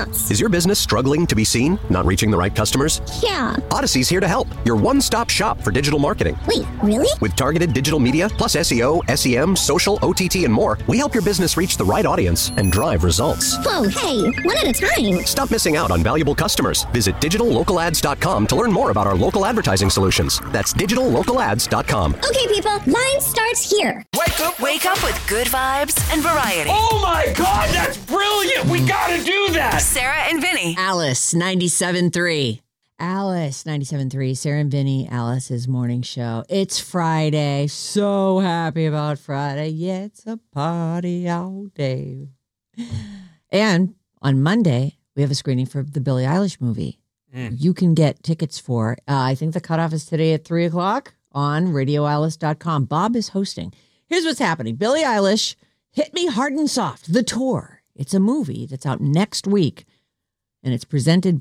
nuts. Is your business struggling to be seen? Not reaching the right customers? Yeah. Odyssey's here to help. Your one-stop shop for digital marketing. Wait, really? With targeted digital media, plus SEO, SEM, social, OTT, and more, we help your business reach the right audience and drive results. Whoa, hey, one at a time. Stop missing out on valuable customers. Visit digitallocalads.com to learn more about our local advertising solutions. That's digitallocalads.com. Okay, people, line starts here. Wake up with good vibes and variety. Oh my God, that's brilliant. We gotta do that. Sarah and Vinny. Alice 97.3. Alice 97.3. Sarah and Vinny, Alice's morning show. It's Friday. So happy about Friday. Yeah, it's a party all day. And on Monday, we have a screening for the Billie Eilish movie. You can get tickets for, I think the cutoff is today at 3 o'clock on radioalice.com. Bob is hosting. Here's what's happening. Billie Eilish, Hit Me Hard and Soft, the tour. It's a movie that's out next week, and it's presented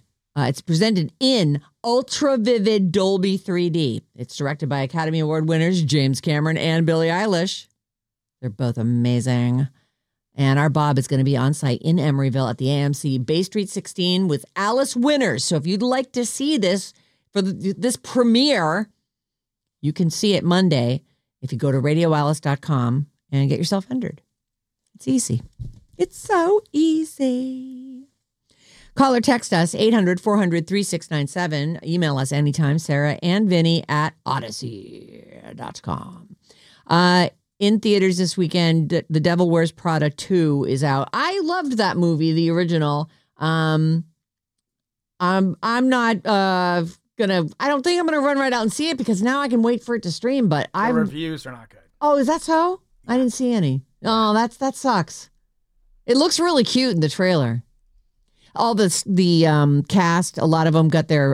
in ultra vivid Dolby 3D. It's directed by Academy Award winners James Cameron and Billie Eilish. They're both amazing. And our Bob is going to be on site in Emeryville at the AMC Bay Street 16 with Alice winners. So if you'd like to see this for this premiere, you can see it Monday if you go to radioalice.com and get yourself entered. It's easy. It's so easy. Call or text us, 800-400-3697. Email us anytime, Sarah and Vinny at odyssey.com. In theaters this weekend, The Devil Wears Prada 2 is out. I loved that movie, the original. I'm not I don't think I'm gonna run right out and see it because now I can wait for it to stream. But the reviews are not good. Oh, is that so? I didn't see any. Oh, that sucks. It looks really cute in the trailer. All the cast, a lot of them got their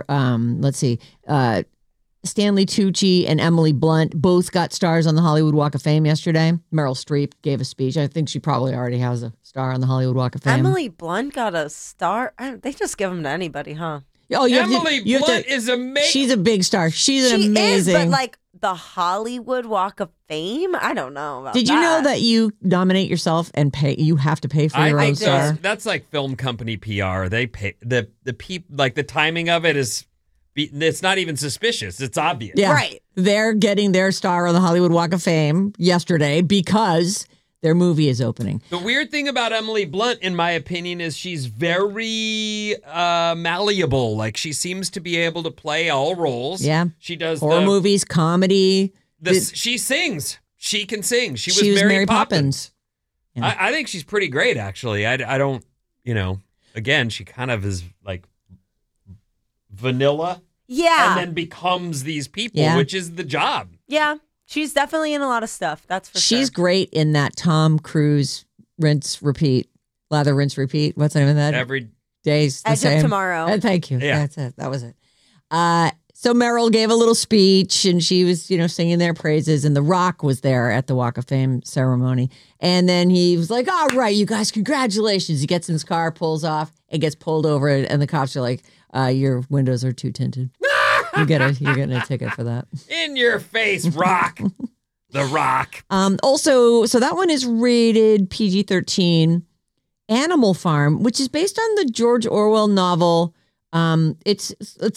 Stanley Tucci and Emily Blunt both got stars on the Hollywood Walk of Fame yesterday. Meryl Streep gave a speech. I think she probably already has a star on the Hollywood Walk of Fame. Emily Blunt got a star. They just give them to anybody, huh? Oh, Emily Blunt is amazing. She's a big star. She's amazing. But like the Hollywood Walk of Fame, I don't know about Did you know that you nominate yourself and pay? You have to pay for your own star. That's like film company PR. They pay the people, like the timing of it is. It's not even suspicious. It's obvious. Yeah. Right. They're getting their star on the Hollywood Walk of Fame yesterday because their movie is opening. The weird thing about Emily Blunt, in my opinion, is she's very malleable. Like, she seems to be able to play all roles. Yeah. She does horror movies, comedy. She sings. She can sing. She was Mary Poppins. Yeah. I think she's pretty great, actually. I don't, again, she kind of is like vanilla. Yeah. And then becomes these people, which is the job. Yeah. She's definitely in a lot of stuff. That's for sure. She's great in that Tom Cruise rinse, repeat. Lather, rinse, repeat. What's the name of that? Every day's the Edge same. of Tomorrow. Thank you. Yeah. That's it. That was it. So Meryl gave a little speech and she was, singing their praises, and The Rock was there at the Walk of Fame ceremony. And then he was like, all right, you guys, congratulations. He gets in his car, pulls off, and gets pulled over, and the cops are like, your windows are too tinted. You're getting a ticket for that. In your face, Rock. The Rock. Also, so that one is rated PG-13. Animal Farm, which is based on the George Orwell novel. It's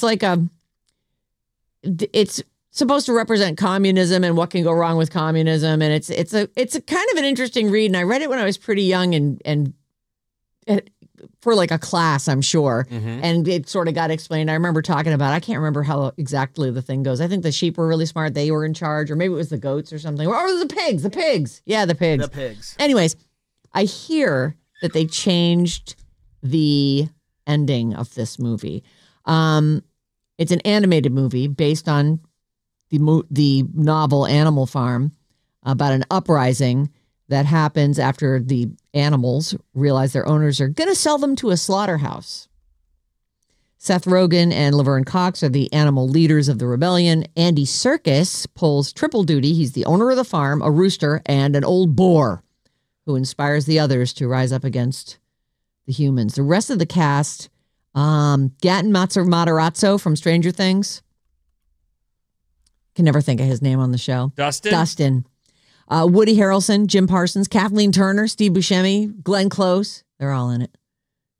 supposed to represent communism and what can go wrong with communism, and it's a kind of an interesting read. And I read it when I was pretty young and for like a class, I'm sure. Mm-hmm. And it sort of got explained. I remember talking about, I can't remember how exactly the thing goes. I think the sheep were really smart. They were in charge, or maybe it was the goats or something. Or the pigs. Yeah, the pigs. The pigs. Anyways, I hear that they changed the ending of this movie. It's an animated movie based on the novel Animal Farm, about an uprising that happens after the animals realize their owners are going to sell them to a slaughterhouse. Seth Rogen and Laverne Cox are the animal leaders of the rebellion. Andy Serkis pulls triple duty. He's the owner of the farm, a rooster, and an old boar who inspires the others to rise up against the humans. The rest of the cast, Gaten Matarazzo from Stranger Things. Can never think of his name on the show. Dustin. Woody Harrelson, Jim Parsons, Kathleen Turner, Steve Buscemi, Glenn Close. They're all in it.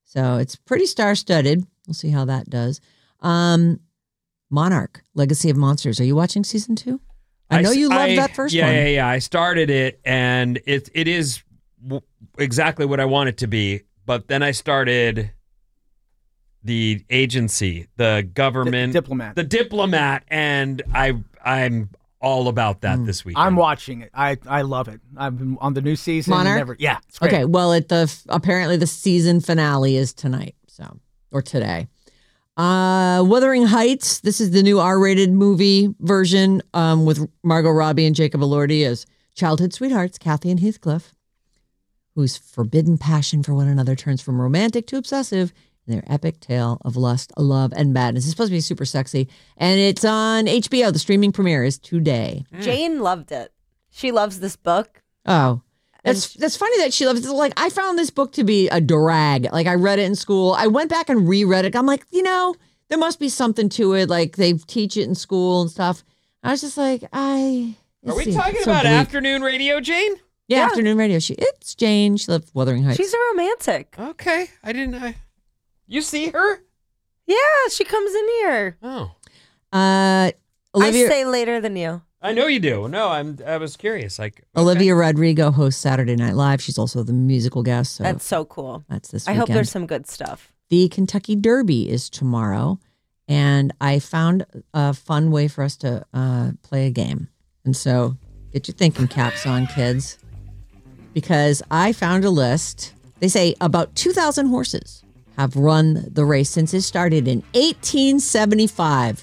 So it's pretty star-studded. We'll see how that does. Monarch, Legacy of Monsters. Are you watching season 2? I know you loved that first one. Yeah. I started it, and it is exactly what I want it to be. But then I started the agency, the government, the diplomat, and I'm all about that this weekend. I'm watching it. I love it. I've been on the new season. Monarch? It's great. Okay, well, apparently the season finale is tonight, or today. Wuthering Heights. This is the new R-rated movie version with Margot Robbie and Jacob Elordi as childhood sweethearts, Kathy and Heathcliff, whose forbidden passion for one another turns from romantic to obsessive in their epic tale of lust, love, and madness. It's supposed to be super sexy, and it's on HBO. The streaming premiere is today. Jane loved it. She loves this book. Oh, that's funny that she loves it. Like, I found this book to be a drag. Like, I read it in school. I went back and reread it. I'm like, there must be something to it. Like, they teach it in school and stuff. I was just like, Are we talking about afternoon radio, Jane? Yeah, afternoon radio. It's Jane. She loves Wuthering Heights. She's a romantic. Okay. You see her? Yeah, she comes in here. Oh. Olivia, I stay later than you. I know you do. No, I was curious. Like, okay. Olivia Rodrigo hosts Saturday Night Live. She's also the musical guest. So that's so cool. That's this I weekend. hope there's some good stuff. The Kentucky Derby is tomorrow, and I found a fun way for us to play a game. And so get your thinking caps on, kids, because I found a list. They say about 2,000 horses have run the race since it started in 1875.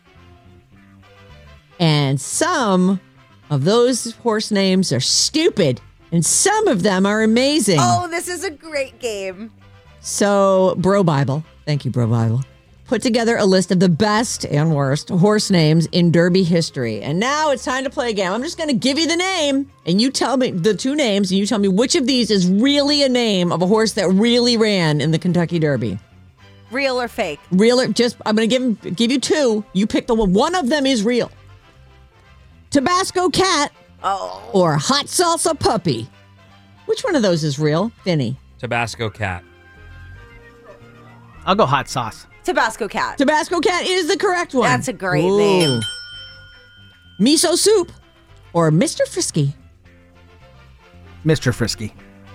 And some of those horse names are stupid, and some of them are amazing. Oh, this is a great game. So, Bro Bible, thank you, Bro Bible, put together a list of the best and worst horse names in Derby history. And now it's time to play a game. I'm just going to give you the name, and you tell me the two names, and you tell me which of these is really a name of a horse that really ran in the Kentucky Derby. Real or fake? Real or I'm going to give you two. You pick the one. One of them is real. Tabasco Cat or Hot Salsa Puppy. Which one of those is real, Vinny? Tabasco Cat. I'll go Hot Sauce. Tabasco Cat. Tabasco Cat is the correct one. That's a great name. Miso Soup or Mr. Frisky? Mr. Frisky.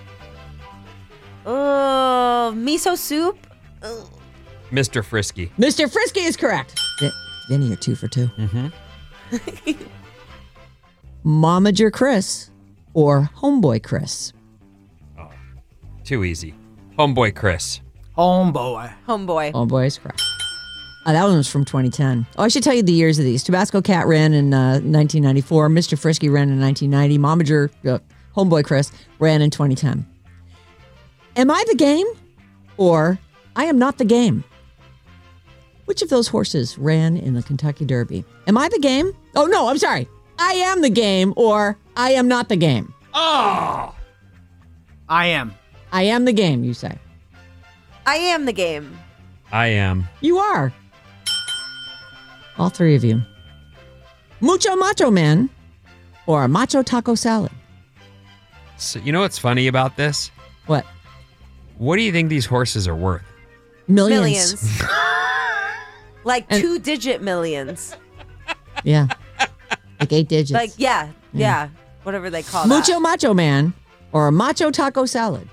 Miso Soup? Mr. Frisky. Mr. Frisky is correct. Vinny, you're 2 for 2. Mm-hmm. Momager Chris or Homeboy Chris? Oh, too easy. Homeboy Chris. Homeboy. Homeboy is correct. That one was from 2010. Oh, I should tell you the years of these. Tabasco Cat ran in 1994. Mr. Frisky ran in 1990. Momager, Homeboy Chris, ran in 2010. Am I the game or I am not the game? Which of those horses ran in the Kentucky Derby? Am I the game? Oh, no, I'm sorry. I am the game or I am not the game. Oh! I am. I am the game, you say. I am the game. I am. You are. All three of you. Mucho Macho Man or Macho Taco Salad? So, you know what's funny about this? What? What do you think these horses are worth? Millions. Like 2-digit millions. Yeah. Like 8 digits. Like, yeah. Whatever they call Mucho Macho Man or Macho Taco Salad?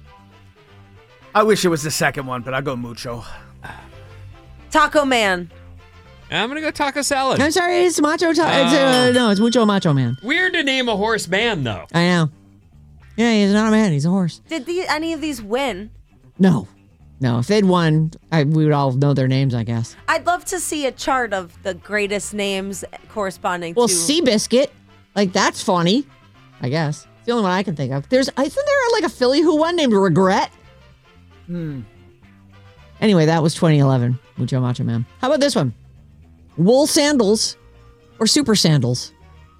I wish it was the second one, but I'll go Mucho. Taco Man. I'm going to go Taco Salad. I'm sorry, it's Macho Taco. No, it's Mucho Macho Man. Weird to name a horse man, though. I know. Yeah, he's not a man. He's a horse. Did any of these win? No. If they'd won, we would all know their names, I guess. I'd love to see a chart of the greatest names corresponding Well, to... Seabiscuit. Like, that's funny, I guess. It's the only one I can think of. Isn't there like a filly who won named Regret? Anyway, that was 2011. Mucho Macho Man. How about this one? Wool Sandals or Super Sandals?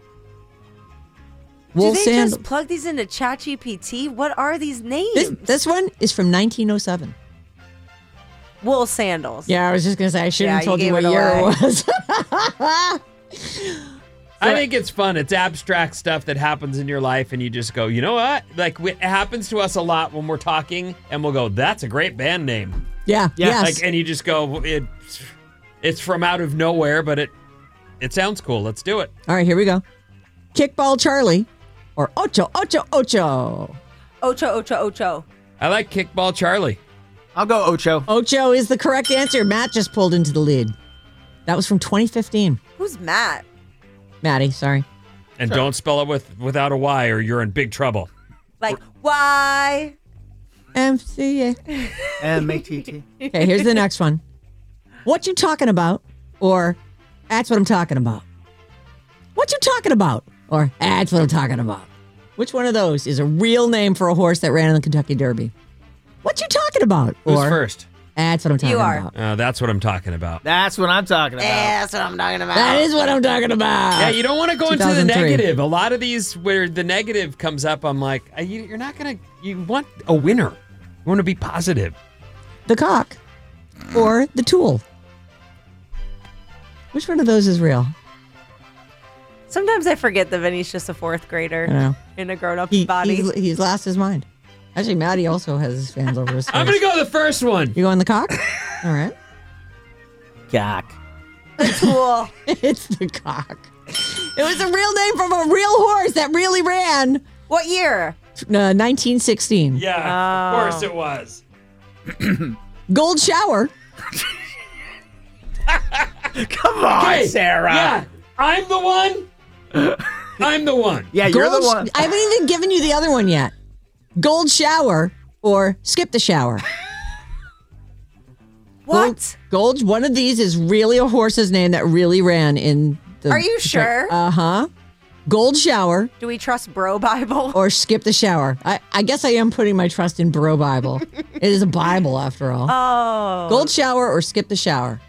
Do they just plug these into ChatGPT? What are these names? This one is from 1907. Wool Sandals. Yeah, I was just going to say, I shouldn't have told you what gave it year away. it was. I think it's fun. It's abstract stuff that happens in your life, and you just go, you know what? Like, it happens to us a lot when we're talking, and we'll go, that's a great band name. Yeah. Yes. Like, and you just go, it's from out of nowhere, but it sounds cool. Let's do it. All right, here we go. Kickball Charlie or Ocho, Ocho, Ocho. Ocho, Ocho, Ocho. I like Kickball Charlie. I'll go Ocho. Ocho is the correct answer. Matt just pulled into the lead. That was from 2015. Who's Matt? Maddie, sorry. And don't spell it without a Y or you're in big trouble. Like, why? MCA. M-A-T-T. Okay, here's the next one. What you talking about? Or that's what I'm talking about. What you talking about? Or that's what I'm talking about. Which one of those is a real name for a horse that ran in the Kentucky Derby? What you talking about? Who's or first? That's what I'm talking about. That's what I'm talking about. That's what I'm talking about. That's what I'm talking about. That is what I'm talking about. Yeah, you don't want to go into the 2003. negative. A lot of these where the negative comes up, I'm like, you're not going to, you want a winner. You want to be positive. The cock or the tool? Which one of those is real? Sometimes I forget that Vinny's just a fourth grader I know. in a grown-up's body. He's lost his mind. Actually, Maddie also has his fans over his face. I'm going to go the first one. You going the cock? All right. Cock. Cool. It's the cock. It was a real name from a real horse that really ran. What year? 1916. Yeah, of course it was. Gold shower. Come on, Sarah. Yeah, I'm the one. I'm the one. Yeah, you're the one. I haven't even given you the other one yet. Gold shower or skip the shower. What? Gold, one of these is really a horse's name that really ran in the... Are you sure? Uh-huh. Gold shower Do we trust Bro Bible? or skip the shower. I guess I am putting my trust in Bro Bible. It is a Bible after all. Oh. Gold shower or skip the shower.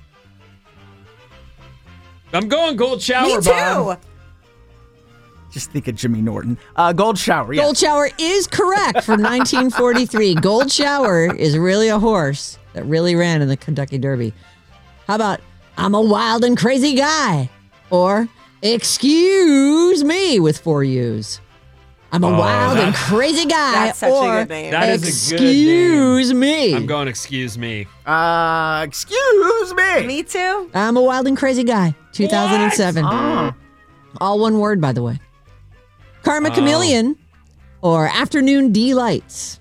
I'm going gold shower, Me too. Bob. Just think of Jimmy Norton. Gold shower, yeah. Gold shower is correct from 1943. Gold shower is really a horse that really ran in the Kentucky Derby. How about I'm a wild and crazy guy? Or excuse me with 4 U's. I'm a wild and crazy guy. That's such or a good name. That is a good name. excuse me. I'm going excuse me. Excuse me. Me too. I'm a wild and crazy guy. 2007. Oh. All one word, by the way. Karma Chameleon or Afternoon Delights.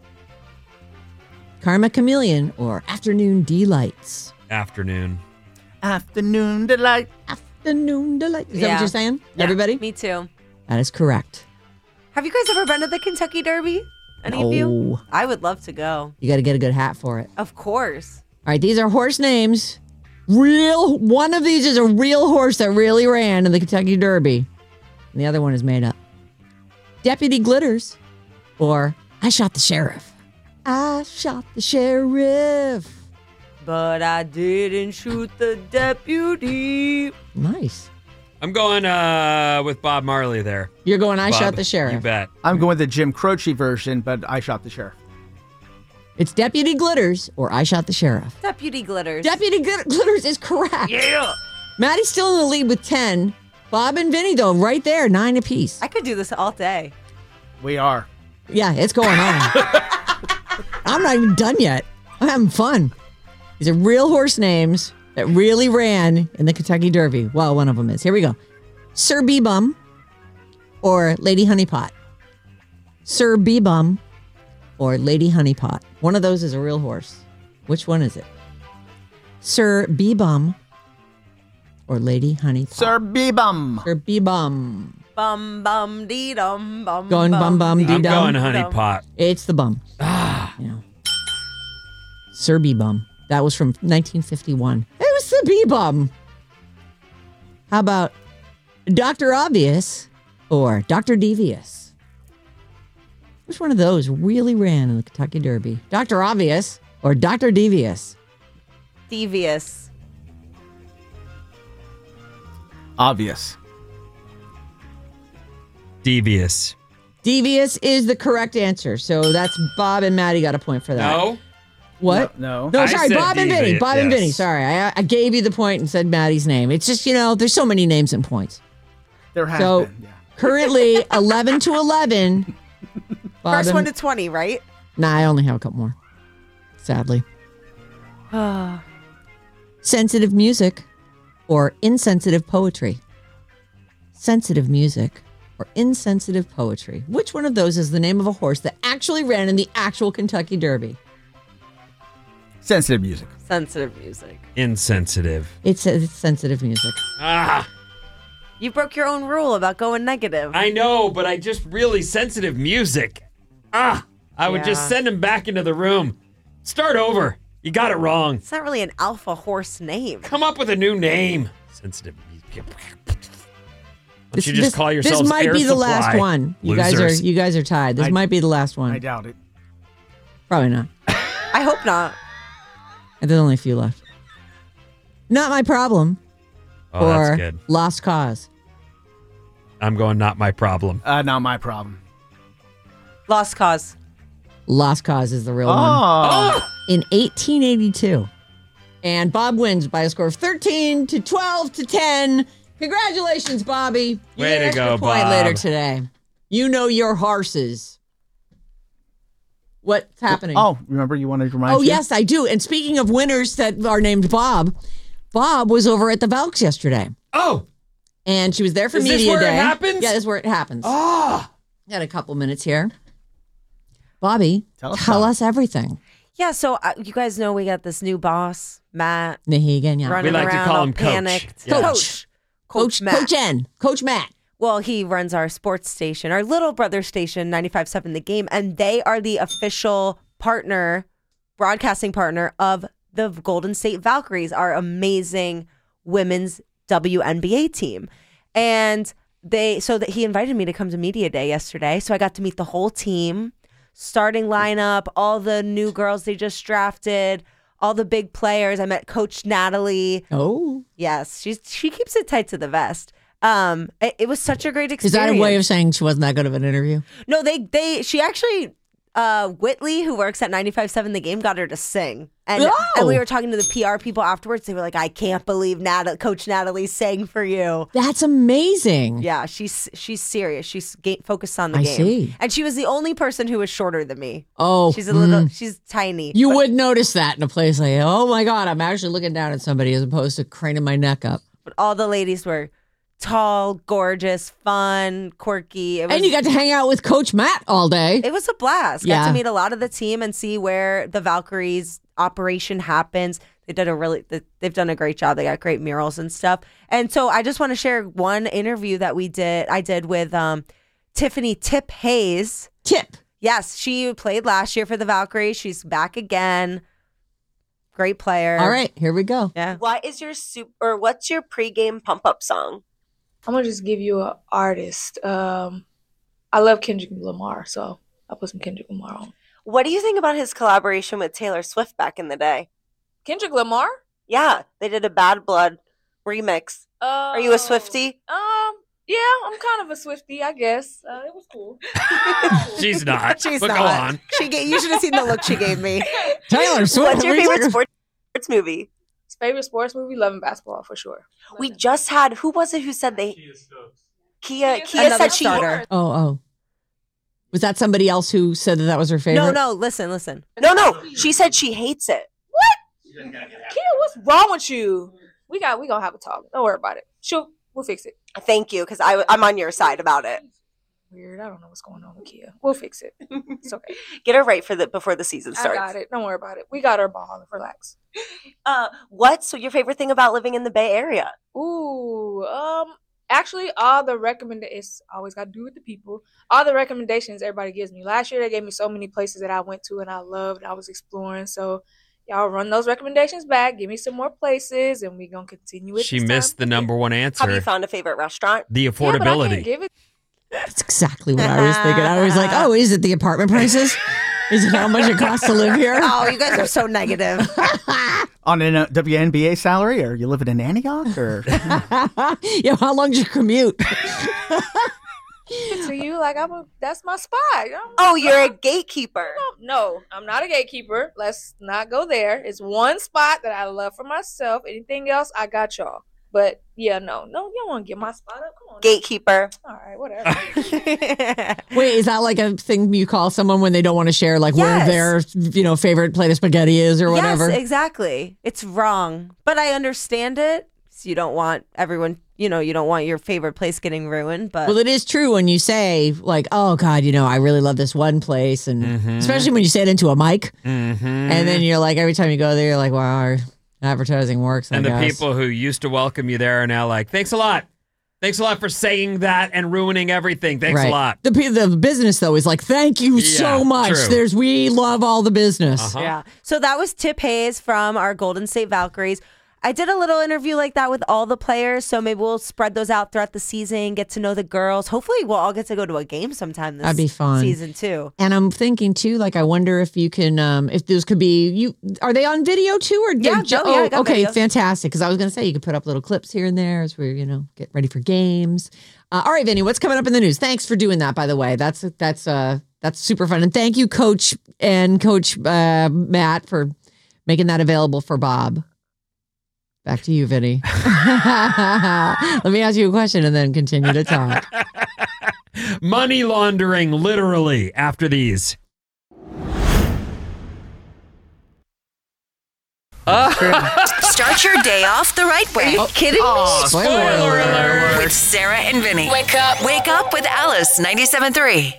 Karma Chameleon or Afternoon Delights. Afternoon. Afternoon delight. Afternoon Delights. Is that Yeah. what you're saying? Yeah. Everybody? Me too. That is correct. Have you guys ever been to the Kentucky Derby? Any of you? No. I would love to go. You got to get a good hat for it. Of course. All right, these are horse names. One of these is a real horse that really ran in the Kentucky Derby. And the other one is made up. Deputy Glitters or I shot the sheriff. I shot the sheriff. But I didn't shoot the deputy. Nice. I'm going with Bob Marley there. You're going I Bob, shot the sheriff. You bet. I'm going with the Jim Croce version, but I shot the sheriff. It's Deputy Glitters or I shot the sheriff. Deputy Glitters. Deputy Glitters is correct. Yeah. Maddie's still in the lead with 10. Bob and Vinny, though, right there, 9 apiece. I could do this all day. We are. Yeah, it's going on. I'm not even done yet. I'm having fun. These are real horse names that really ran in the Kentucky Derby. Well, one of them is. Here we go. Sir Bee-Bum or Lady Honeypot. Sir Bee-Bum or Lady Honeypot. One of those is a real horse. Which one is it? Sir Bee-Bum or Lady Honeypot? Sir Bee-Bum. Sir Bee-Bum. Bum bum dee dum bum. Going bum bum dee I'm dum. going honey pot. It's the bum. Yeah. Sir Bee-Bum. That was from 1951. It was the Bee-Bum. How about Dr. Obvious or Dr. Devious? Which one of those really ran in the Kentucky Derby? Dr. Obvious or Dr. Devious? Devious. Obvious. Devious. Devious is the correct answer. So that's Bob and Maddie got a point for that. No? What? No. No, I sorry, said Bob and Vinny. devious, Bob and yes. Vinny. Sorry, I gave you the point and said Maddie's name. It's just, there's so many names and points. There has So been, yeah. currently 11 to 11. Bob First and- one to 20, right? Nah, I only have a couple more. Sadly. Sensitive music or insensitive poetry? Sensitive music or insensitive poetry? Which one of those is the name of a horse that actually ran in the actual Kentucky Derby? Sensitive music. Sensitive music. Insensitive. It's sensitive music. Ah, You broke your own rule about going negative. I know, but I just really sensitive music. I would just Yeah. send him back into the room. Start over. You got it wrong. It's not really an alpha horse name. Come up with a new name. Sensitive music. Don't you just This- call yourselves This might Air be the Supply? last one. You guys are tied. This might be the last one. I doubt it. Probably not. I hope not. And there's only a few left. Not My Problem Oh, or that's good. Lost Cause. I'm going not my problem. Not my problem. Lost cause. Lost Cause is the real one. Oh. In 1882. And Bob wins by a score of 13 to 12 to 10. Congratulations, Bobby. You Way get an to extra go, point Bob. later today. You know your horses. What's happening? Oh, remember you wanted to remind Oh, you? yes, I do. And speaking of winners that are named Bob, Bob was over at the Velks yesterday. Oh, And she was there for Is this Media where it Day. happens? Yeah, this is where it happens. ah. Got a couple minutes here. Bobby, Tell us tell about it. us everything. Yeah, so you guys know we got this new boss, Matt, Nahegan, yeah. running We like to around call all him Coach. panicked. Yeah. Coach Matt. Coach N. Coach Matt. Well, he runs our sports station, our little brother station, 95.7 The Game, and they are the official partner, broadcasting partner of the Golden State Valkyries, our amazing women's WNBA team. And he invited me to come to Media Day yesterday, so I got to meet the whole team, starting lineup, all the new girls they just drafted, all the big players. I met Coach Natalie. Oh. Yes, she keeps it tight to the vest. It was such a great Is experience. that a way of saying she wasn't that good of an interview? No, she actually, Whitley, who works at 95.7 The Game, got her to sing. And we were talking to the PR people afterwards. They were like, I can't believe Coach Natalie sang for you. That's amazing. Yeah, she's serious. She's focused on the I game. see. And she was the only person who was shorter than me. Oh. She's tiny. You but- would notice that in a place like, oh my God, I'm actually looking down at somebody as opposed to craning my neck up. But all the ladies were tall, gorgeous, fun, quirky. And you got to hang out with Coach Matt all day. It was a blast. Yeah. Got to meet a lot of the team and see where the Valkyries operation happens. They've done a great job. They got great murals and stuff. And so I just want to share one interview that I did with Tiffany Tip Hayes. Tip. Yes, she played last year for the Valkyries. She's back again. Great player. All right, here we go. Yeah. What's your pregame pump up song? I'm gonna just give you an artist. I love Kendrick Lamar, so I'll put some Kendrick Lamar on. What do you think about his collaboration with Taylor Swift back in the day? Kendrick Lamar? Yeah, they did a Bad Blood remix. Are you a Swiftie? Yeah, I'm kind of a Swiftie, I guess. It was cool. She's not. She's but not. go on. You should have seen the look she gave me. Taylor Swift. What's your favorite sports movie? Favorite sports movie? Love and Basketball for sure. We just had, who was it who said they? Kia Another said she. starter. Oh. Was that somebody else who said that was her favorite? No, listen. No, she said she hates it. Kia, what's wrong with you? We gonna have a talk. Don't worry about it. We'll fix it. Thank you, because I'm on your side about it. Weird. I don't know what's going on with Kia. We'll fix it. It's okay. Get her right before the season starts. I got it. Don't worry about it. We got our ball. Relax. What's your favorite thing about living in the Bay Area? Ooh, actually, all the recommendations always got to do with the people. All the recommendations everybody gives me. Last year, they gave me so many places that I went to and I loved. I was exploring. So, y'all run those recommendations back. Give me some more places, and we're gonna continue it. She this missed time. the number one answer. Have you found a favorite restaurant? The Yeah, but I can't affordability. give it. That's exactly what I was thinking. I was like, oh, is it the apartment prices? Is it how much it costs to live here? Oh, you guys are so negative. On a WNBA salary, or you living in Antioch, or Yeah, how long's your commute? To you, like that's my spot. Oh, you're a gatekeeper. No, I'm not a gatekeeper. Let's not go there. It's one spot that I love for myself. Anything else, I got y'all. But yeah, no, you don't want to get my spot up. Come on. Gatekeeper. All right, whatever. Wait, is that like a thing you call someone when they don't want to share like where their favorite plate of spaghetti is or whatever? Yes, exactly. It's wrong, but I understand it. So you don't want everyone, you don't want your favorite place getting ruined. But well, it is true when you say like, "Oh God, I really love this one place," and especially when you say it into a mic, and then you're like, every time you go there, you're like, "Wow, our advertising works." And the people who used to welcome you there are now like, "Thanks a lot. Thanks a lot for saying that and ruining everything. Thanks a lot." The business though is like, "Thank you so much." True. We love all the business. Yeah. So that was Tip Hayes from our Golden State Valkyries. I did a little interview like that with all the players, so maybe we'll spread those out throughout the season, get to know the girls. Hopefully we'll all get to go to a game sometime this That'd be fun. season too. And I'm thinking too, like, I wonder if you can, if those could be, are they on video too? Or Yeah, I got okay, videos. fantastic. Because I was going to say you could put up little clips here and there as we, get ready for games. All right, Vinny, what's coming up in the news? Thanks for doing that, by the way. That's super fun. And thank you, Coach Matt, for making that available for Bob. Back to you, Vinny. Let me ask you a question and then continue to talk. Money laundering, literally, after these. Start your day off the right way. Are you kidding me? Spoiler alert. With Sarah and Vinny. Wake up with Alice 97.3.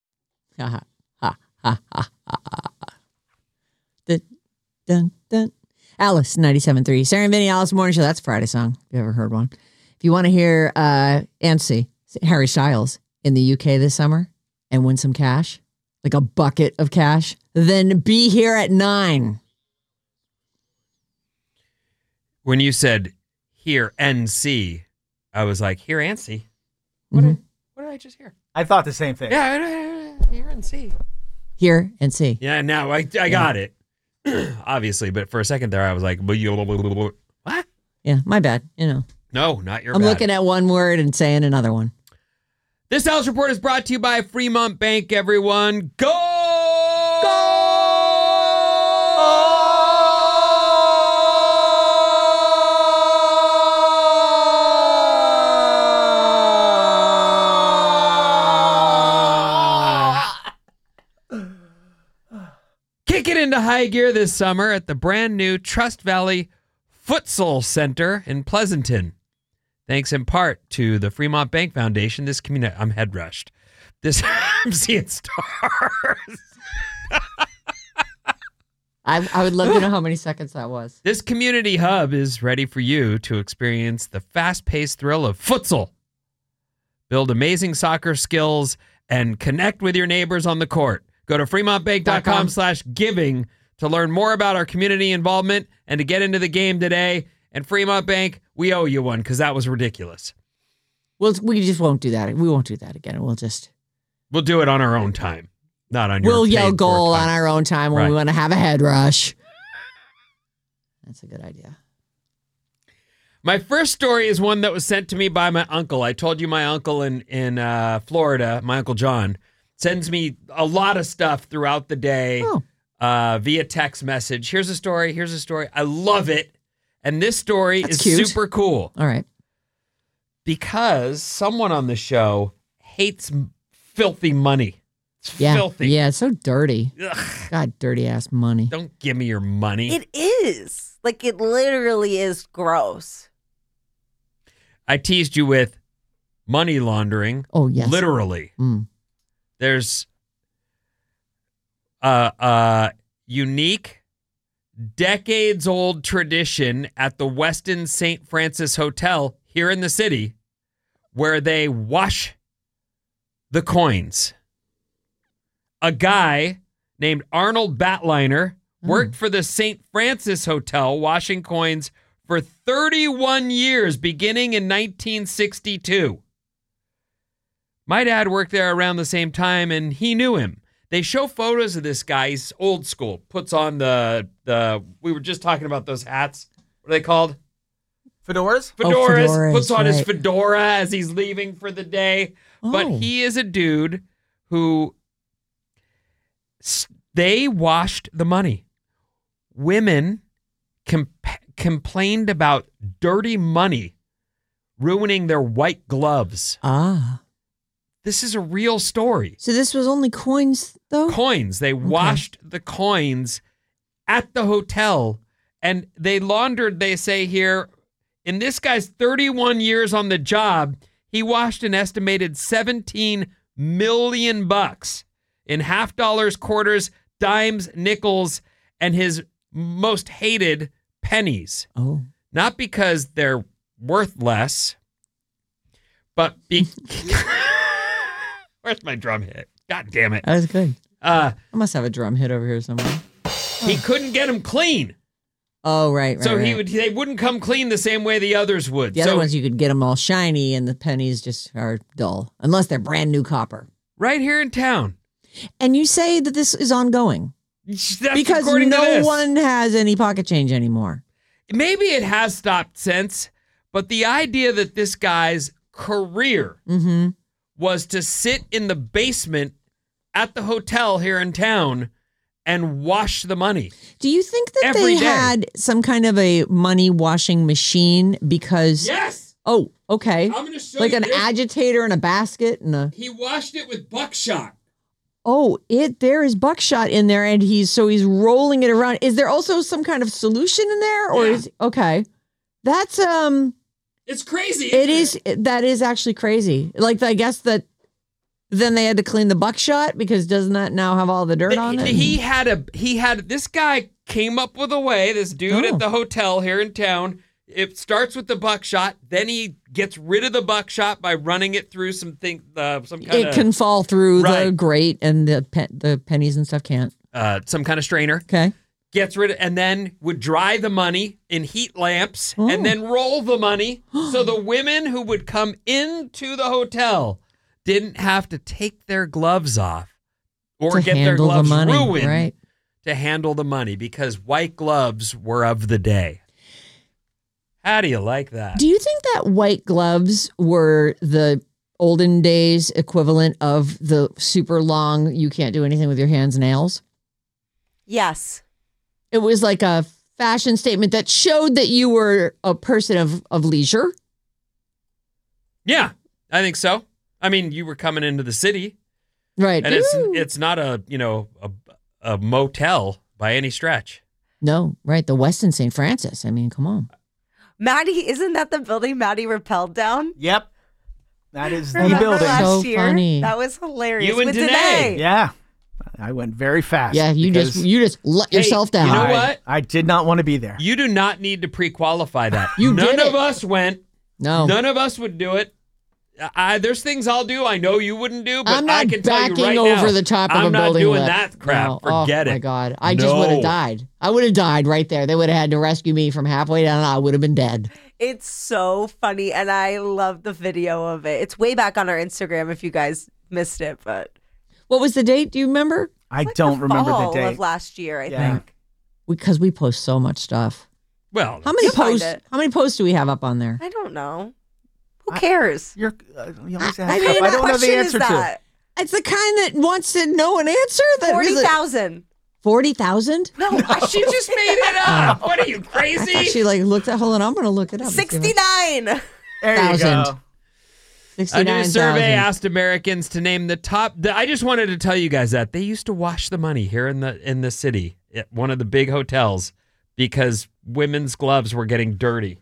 Dun, dun. Alice 97.3. Sarah and Vinny, Alice Morning Show. That's a Friday song, if you ever heard one. If you want to hear Anstey, Harry Styles, in the UK this summer and win some cash, like a bucket of cash, then be here at 9. When you said here NC, I was like, here Anstey? What did I just hear? I thought the same thing. Yeah, here NC. Here and see. Yeah, now I got it. Obviously, but for a second there, I was like, what? Yeah, my bad. No, not your I'm bad. looking at one word and saying another one. This Alice Report is brought to you by Fremont Bank, everyone. Go! Kick it into high gear this summer at the brand new Trust Valley Futsal Center in Pleasanton. Thanks in part to the Fremont Bank Foundation, this community. I'm head rushed. I'm seeing stars. I would love to know how many seconds that was. This community hub is ready for you to experience the fast-paced thrill of futsal. Build amazing soccer skills and connect with your neighbors on the court. Go to fremontbank.com/giving to learn more about our community involvement and to get into the game today. And Fremont Bank, we owe you one because that was ridiculous. We just won't do that. We won't do that again. We'll do it on our own time, not on your. We'll yell paid-for goal time. on our own time when we want to have a head rush. That's a good idea. My first story is one that was sent to me by my uncle. I told you my uncle in Florida, my Uncle John, sends me a lot of stuff throughout the day via text message. Here's a story. I love it. And this story is cute. super cool. All right. Because someone on the show hates filthy money. It's filthy. Yeah, it's so dirty. Ugh. God, dirty ass money. Don't give me your money. It is. Like, it literally is gross. I teased you with money laundering. Oh, yes. Literally. Mm. There's unique, decades-old tradition at the Westin St. Francis Hotel here in the city where they wash the coins. A guy named Arnold Batliner worked for the St. Francis Hotel washing coins for 31 years, beginning in 1962. My dad worked there around the same time, and he knew him. They show photos of this guy. He's old school. Puts on the we were just talking about those hats. What are they called? Fedoras? Fedoras. Puts on his fedora as he's leaving for the day. But he is a dude who they washed the money. Women complained about dirty money ruining their white gloves. Ah. This is a real story. So this was only coins, though? Coins. They washed the coins at the hotel, and they laundered, they say here, in this guy's 31 years on the job, he washed an estimated $17 million in half dollars, quarters, dimes, nickels, and his most hated pennies. Oh. Not because they're worth less, but where's my drum hit? God damn it. That was good. I must have a drum hit over here somewhere. He couldn't get them clean. Oh, right. So right. they wouldn't come clean the same way the others would. The other ones, you could get them all shiny, and the pennies just are dull, unless they're brand new copper. Right here in town. And you say that this is ongoing. That's because according to no this. one has any pocket change anymore. Maybe it has stopped since, but the idea that this guy's career was to sit in the basement at the hotel here in town and wash the money. Do you think that every they day. had some kind of a money washing machine? Because yes. Oh, okay. I'm going to show like you an this. agitator and a basket and a. He washed it with buckshot. Oh, there is buckshot in there, and he's rolling it around. Is there also some kind of solution in there, or is okay? That's It's crazy. It is. That is actually crazy. Like I guess that. Then they had to clean the buckshot because doesn't that now have all the dirt on it? This guy came up with a way, this dude at the hotel here in town. It starts with the buckshot, then he gets rid of the buckshot by running it through some kind of. It can fall through the grate, and the pennies and stuff can't. Some kind of strainer. Okay. Gets rid of, and then would dry the money in heat lamps, and then roll the money so the women who would come into the hotel didn't have to take their gloves off or get their gloves ruined to handle the money because white gloves were of the day. How do you like that? Do you think that white gloves were the olden days equivalent of the super long, you can't do anything with your hands nails? Yes. It was like a fashion statement that showed that you were a person of leisure. Yeah, I think so. I mean, you were coming into the city, right? And it's not a motel by any stretch. No, right? The Westin St. Francis. I mean, come on, Maddie. Isn't that the building Maddie rappelled down? Yep, that is the Remember building. Last so year? funny. That was hilarious. You and with Danae. Yeah, I went very fast. Yeah, you just let yourself down. You know what? I did not want to be there. You do not need to pre-qualify that. None of us went. No, none of us would do it. There's things I'll do I know you wouldn't do, but I'm not I can tell you backing right over now, the top of I'm a not building doing lip. that crap. No. Forget it. Oh my God, I just would have died. I would have died right there. They would have had to rescue me from halfway down. I would have been dead. It's so funny, and I love the video of it. It's way back on our Instagram if you guys missed it. But what was the date? Do you remember? I don't remember the fall date of last year. I Yeah. think. Because we post so much stuff. Well, How many You'll find posts? it. How many posts do we have up on there? I don't know. Who cares? You always ask I mean, stuff I don't know the question is answer to. that? It's the kind that wants to know an answer. 40,000. 40,000? No, she just made it up. What are you, crazy? She looked at. Hold on, I'm going to look it up. 69. There you Thousand. go. A new survey 69,000. asked Americans to name the top. I just wanted to tell you guys that they used to wash the money here in the city at one of the big hotels because women's gloves were getting dirty.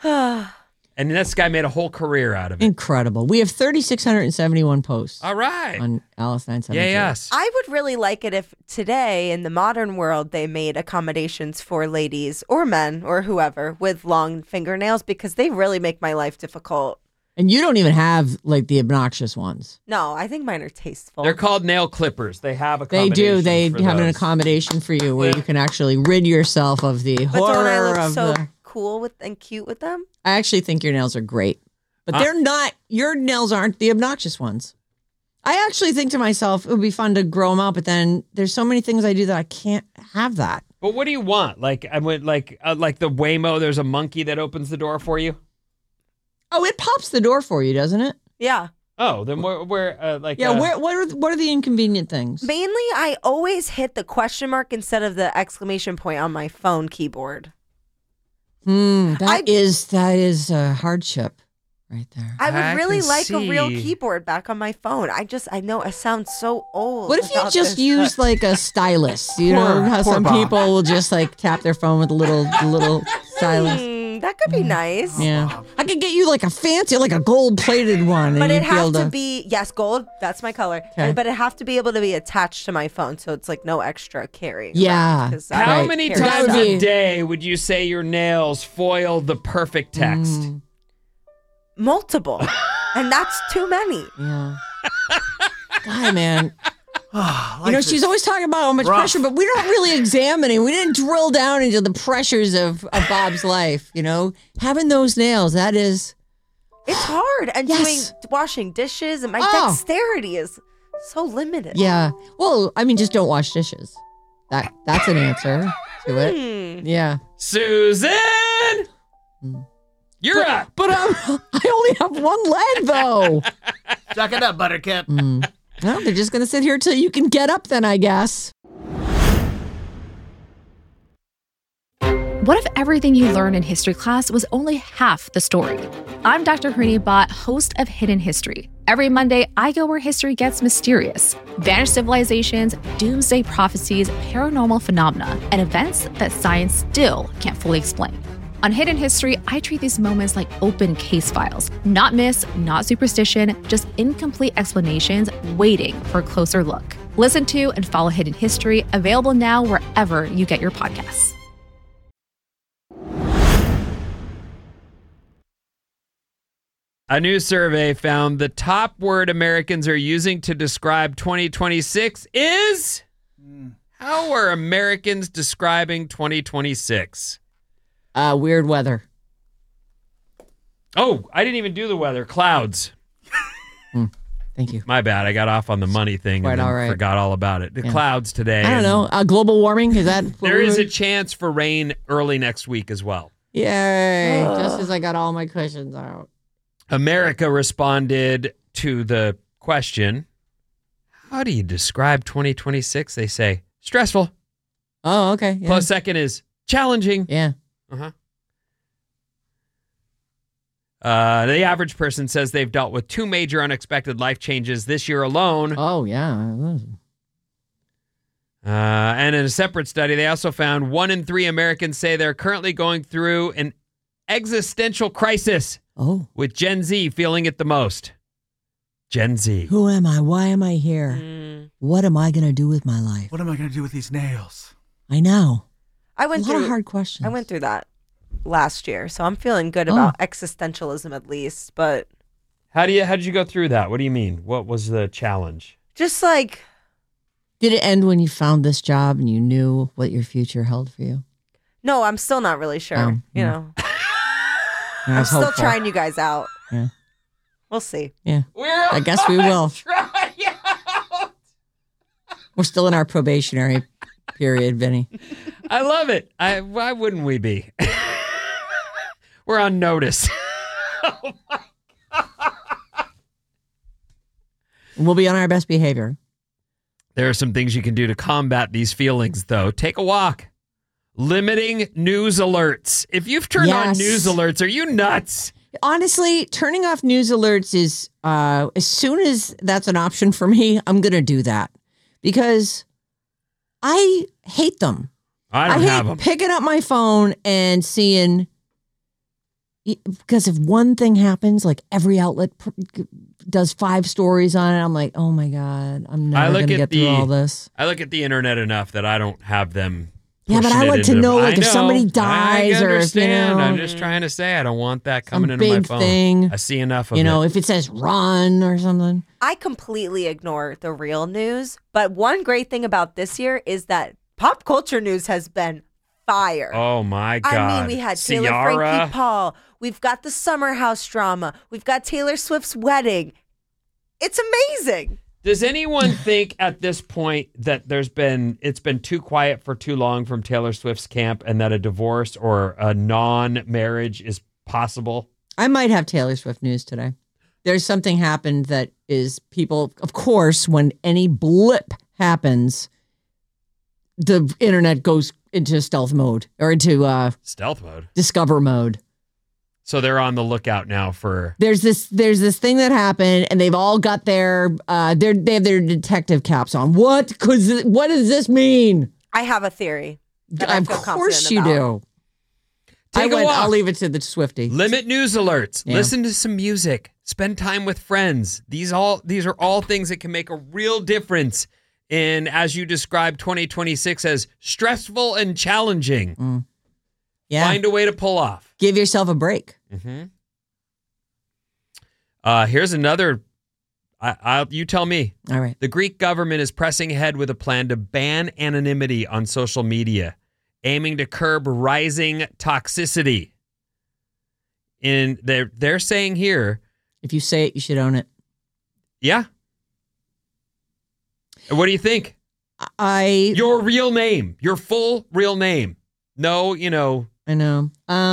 And this guy made a whole career out of it. Incredible. We have 3,671 posts. All right. On Alice 972. Yes. I would really like it if today in the modern world they made accommodations for ladies or men or whoever with long fingernails because they really make my life difficult. And you don't even have like the obnoxious ones. No, I think mine are tasteful. They're called nail clippers. They have They accommodations. do. They for have an those. accommodation for you where you can actually rid yourself of the but don't I horror look of so the. cool with and cute with them? I actually think your nails are great, but they're not. Your nails aren't the obnoxious ones. I actually think to myself, it would be fun to grow them out, but then there's so many things I do that I can't have that. But what do you want? Like I went like the Waymo. There's a monkey that opens the door for you. Oh, it pops the door for you, doesn't it? Yeah. Oh, then where like Yeah. What are the inconvenient things? Mainly, I always hit the question mark instead of the exclamation point on my phone keyboard. That is a hardship. right there. I would I really can like a real see. keyboard back on my phone. I know I sound so old. What if you about just this, use but- like a stylus? You know how poor some Bob. people will just like tap their phone with a little stylus. That could be nice. Yeah, I could get you like a fancy, like a gold-plated one. But and it you'd be able has to be, yes, gold. That's my color. Okay. But it have to be able to be attached to my phone, so it's like no extra carrying. Yeah. around, 'cause I How don't many carry That times would stuff. be- a day would you say your nails foil the perfect text? Multiple, and that's too many. Yeah. God, man. Life You know, is she's always talking about how much rough. pressure, but we don't really examine it. We didn't drill down into the pressures of Bob's life, you know? Having those nails, that is... It's hard, and Yes. doing washing dishes, and my Oh. dexterity is so limited. Yeah. Well, I mean, just don't wash dishes. That's an answer to it. Yeah. Susan, you're up. But I only have one leg, though. Suck it up, Buttercup. Well, they're just going to sit here till you can get up then, I guess. What if everything you learned in history class was only half the story? I'm Dr. Harini Bhatt, host of Hidden History. Every Monday, I go where history gets mysterious. Vanished civilizations, doomsday prophecies, paranormal phenomena, and events that science still can't fully explain. On Hidden History, I treat these moments like open case files. Not myths, not superstition, just incomplete explanations waiting for a closer look. Listen to and follow Hidden History, available now wherever you get your podcasts. A new survey found the top word Americans are using to describe 2026 is... How are Americans describing 2026? Weird weather. Oh, I didn't even do the weather. Clouds. Thank you. My bad. I got off on the money thing Quite and then all right. forgot all about it. The clouds today. I don't know. Global warming, is that... There is a chance for rain early next week as well. Yay. Just as I got all my cushions out. America responded to the question, how do you describe 2026? They say, stressful. Oh, okay. Yeah. Close second is challenging. Yeah. Uh-huh. The average person says they've dealt with 2 major unexpected life changes this year alone. Oh, yeah. And in a separate study, they also found 1 in 3 Americans say they're currently going through an existential crisis. Oh. With Gen Z feeling it the most. Gen Z. Who am I? Why am I here? What am I going to do with my life? What am I going to do with these nails? I know. I went A lot through of hard questions. I went through that last year, so I'm feeling good about existentialism at least. But How did you go through that? What do you mean? What was the challenge? just like, Did it end when you found this job and you knew what your future held for you? no, I'm still not really sure. You know, I I'm was still hopeful. trying you guys out. Yeah. We'll see. Yeah. We're I guess we will. try out. We're still in our probationary period, Vinny. I love it. Why wouldn't we be? We're on notice. We'll be on our best behavior. There are some things you can do to combat these feelings, though. Take a walk. Limiting news alerts. If you've turned on Yes. news alerts, are you nuts? Honestly, turning off news alerts is, as soon as that's an option for me, I'm going to do that because I hate them. I don't hate have them. picking up my phone and seeing, because if one thing happens, like every outlet does 5 stories on it, I'm like, oh my God, I'm never going to get through all this. I look at the internet enough that I don't have them. Yeah, but pushing I it like to into- know, like, I if somebody know. dies I or if, you understand. know, I'm just trying to say I don't want that coming some into my big phone. thing. I see enough of You know, it. if it says run or something. I completely ignore the real news. But one great thing about this year is that pop culture news has been fire. Oh my God! I mean, we had Taylor Ciara. Frankie Paul. We've got the Summer House drama. We've got Taylor Swift's wedding. It's amazing. Does anyone think at this point that it's been too quiet for too long from Taylor Swift's camp and that a divorce or a non-marriage is possible? I might have Taylor Swift news today. There's something happened that is people, of course, when any blip happens, the internet goes into stealth mode or into Stealth mode. discover mode. So they're on the lookout now for. There's this thing that happened, and they've all got they have their detective caps on. What does this mean? I have a theory. Of course you do. Take a walk. I'll leave it to the Swiftie. Limit news alerts. Yeah. Listen to some music. Spend time with friends. These are all things that can make a real difference in, as you described 2026 as stressful and challenging. Yeah. Find a way to pull off. Give yourself a break. Mm-hmm. Here's another. You tell me. All right. The Greek government is pressing ahead with a plan to ban anonymity on social media, aiming to curb rising toxicity. They're saying here, if you say it, you should own it. Yeah. What do you think? Your real name, your full real name. No, I know.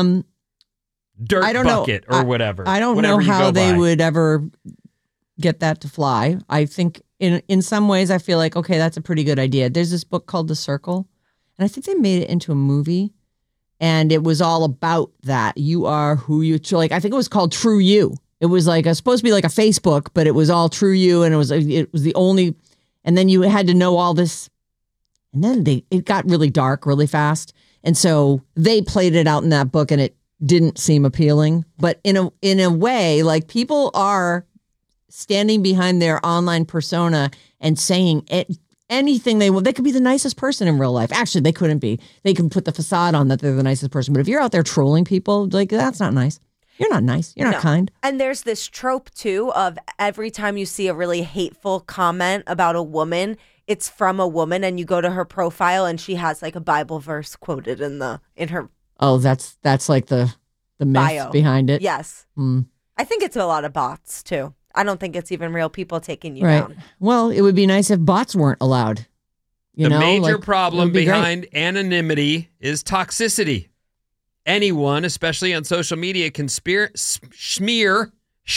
Dirt bucket or whatever. I don't know how they would ever get that to fly. I think in some ways I feel like, okay, that's a pretty good idea. There's this book called The Circle, and I think they made it into a movie, and it was all about that. You are who you like. I think it was called True You. It was like supposed to be like a Facebook, but it was all True You, and it was the only. And then you had to know all this, and then it got really dark really fast, and so they played it out in that book, and it didn't seem appealing. But in a way, like people are standing behind their online persona and saying anything they want. They could be the nicest person in real life. Actually, they couldn't be. They can put the facade on that they're the nicest person. But if you're out there trolling people, like that's not nice. You're not nice. You're not kind. And there's this trope, too, of every time you see a really hateful comment about a woman, it's from a woman, and you go to her profile, and she has like a Bible verse quoted in her. Oh, that's like the myth bio behind it. Yes. I think it's a lot of bots, too. I don't think it's even real people taking you right down. Well, it would be nice if bots weren't allowed. The major problem behind anonymity is toxicity. Anyone, especially on social media, can smear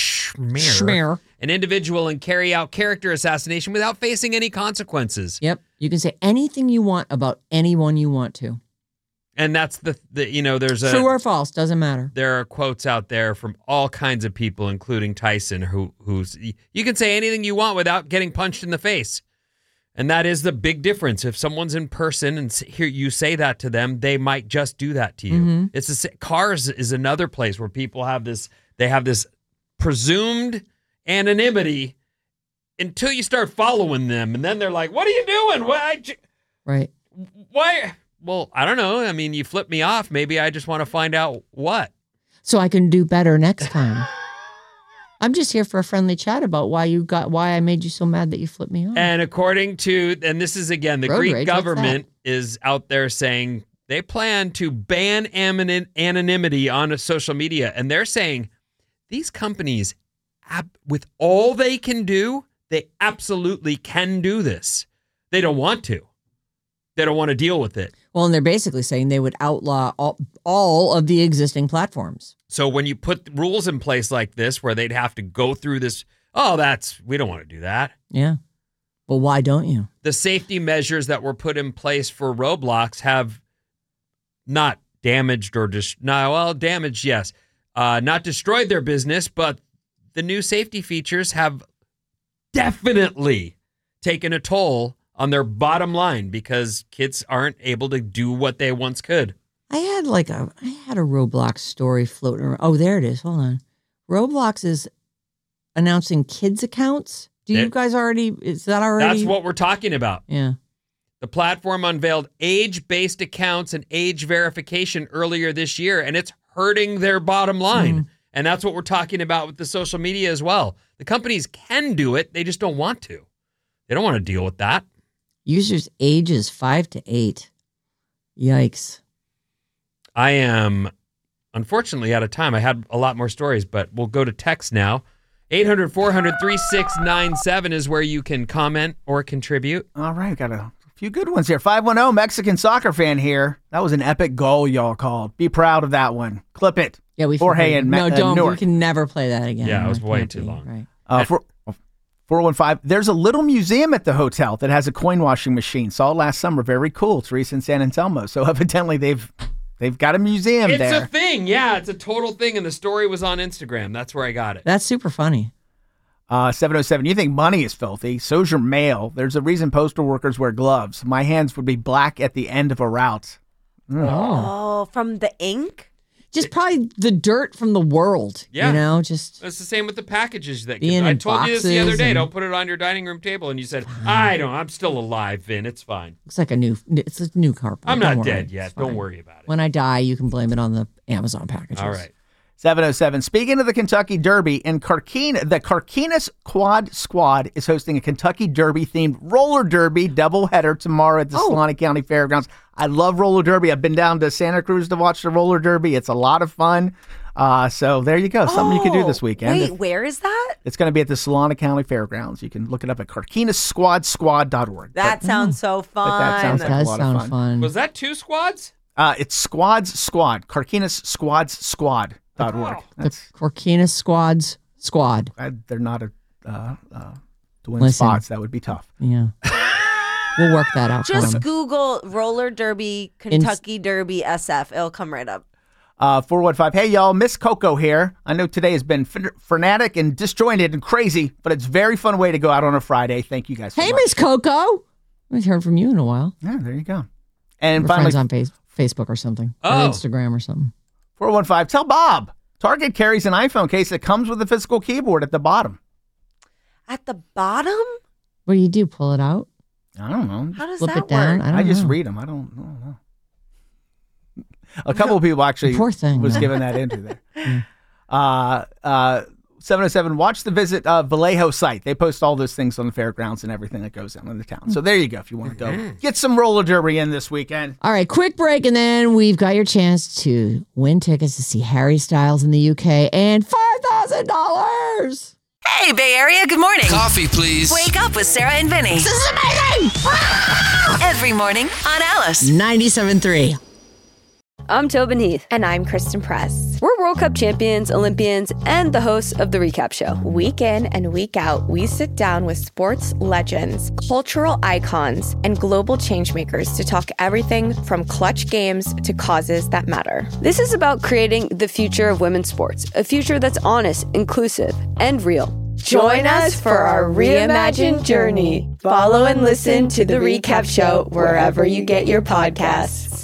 an individual and carry out character assassination without facing any consequences. Yep. You can say anything you want about anyone you want to. And that's there's true or false, doesn't matter. There are quotes out there from all kinds of people, including Tyson, who's you can say anything you want without getting punched in the face. And that is the big difference. If someone's in person and here you say that to them, they might just do that to you. Mm-hmm. It's cars is another place where people have this. They have this presumed anonymity until you start following them, and then they're like, "What are you doing? Why?" Right? Why? Well, I don't know. I mean, you flip me off. Maybe I just want to find out what, so I can do better next time. I'm just here for a friendly chat about why I made you so mad that you flipped me off. And according to, and this is again, the Greek government is out there saying they plan to ban anonymity on social media. And they're saying these companies, with all they can do, they absolutely can do this. They don't want to. They don't want to deal with it. Well, and they're basically saying they would outlaw all of the existing platforms. So when you put rules in place like this, where they'd have to go through this, we don't want to do that. Yeah. Well, why don't you? The safety measures that were put in place for Roblox have not damaged or damaged, yes. Not destroyed their business, but the new safety features have definitely taken a toll on their bottom line because kids aren't able to do what they once could. I had a Roblox story floating around. Oh, there it is. Hold on. Roblox is announcing kids accounts. You guys is that already? That's what we're talking about. Yeah. The platform unveiled age-based accounts and age verification earlier this year, and it's hurting their bottom line. Mm. And that's what we're talking about with the social media as well. The companies can do it. They just don't want to. They don't want to deal with that. Users ages 5 to 8. Yikes. I am unfortunately out of time. I had a lot more stories, but we'll go to text now. 800-400-3697 is where you can comment or contribute. All right, got a few good ones here. 510, Mexican soccer fan here. That was an epic goal y'all called. Be proud of that one. Clip it. Yeah, we Jorge and don't. Newark. We can never play that again. Yeah, it was way too long. Right. 415, there's a little museum at the hotel that has a coin washing machine. Saw it last summer. Very cool. Teresa in San Anselmo. So evidently they've They've got a museum there. It's a thing. Yeah, it's a total thing. And the story was on Instagram. That's where I got it. That's super funny. 707, you think money is filthy? So's your mail. There's a reason postal workers wear gloves. My hands would be black at the end of a route. Oh, from the ink? Just probably the dirt from the world. Yeah. You know, just. It's the same with the packages that Being I in told you this the other day. boxes Don't put it on your dining room table. And you said, I'm still alive, Vin. It's fine. It's like it's a new carpet. I'm Don't not worry. dead yet. It's Don't fine. worry about it. When I die, you can blame it on the Amazon packages. All right. 707. Speaking of the Kentucky Derby, the Carquinez Quad Squad is hosting a Kentucky Derby-themed roller derby doubleheader tomorrow at the Solano County Fairgrounds. I love roller derby. I've been down to Santa Cruz to watch the roller derby. It's a lot of fun. So there you go. Something you can do this weekend. Wait, where is that? It's going to be at the Solano County Fairgrounds. You can look it up at carquinezsquad.org. That sounds so fun. That sounds like a lot of fun. Was that 2 squads? It's Squads Squad. Carquinez Squads Squad.org. The Carquinez Squad's Squad. They're not to win Listen. spots. That would be tough. Yeah. We'll work that out for Just them. Google roller derby, Kentucky Derby SF. It'll come right up. 415. Hey, y'all. Miss Coco here. I know today has been frenetic and disjointed and crazy, but it's a very fun way to go out on a Friday. Thank you guys so Hey, much. Miss Coco. I haven't heard from you in a while. Yeah, there you go. And We're finally, friends on Facebook or something. Or Instagram or something. 415. Tell Bob. Target carries an iPhone case that comes with a physical keyboard at the bottom. At the bottom? What do you do? Pull it out? I don't know. How does Flip that it down? work? I don't I just know. read them. I don't know. A couple of people actually Poor thing, was man. given that into there. 707, watch the Visit Vallejo site. They post all those things on the fairgrounds and everything that goes on in the town. So there you go if you want to go. Get some roller derby in this weekend. All right, quick break, and then we've got your chance to win tickets to see Harry Styles in the UK and $5,000. Hey, Bay Area, good morning. Coffee, please. Wake up with Sarah and Vinny. This is amazing! Every morning on Alice. 97.3. I'm Tobin Heath. And I'm Kristen Press. We're World Cup champions, Olympians, and the hosts of The Recap Show. Week in and week out, we sit down with sports legends, cultural icons, and global changemakers to talk everything from clutch games to causes that matter. This is about creating the future of women's sports, a future that's honest, inclusive, and real. Join us for our reimagined journey. Follow and listen to The Recap Show wherever you get your podcasts.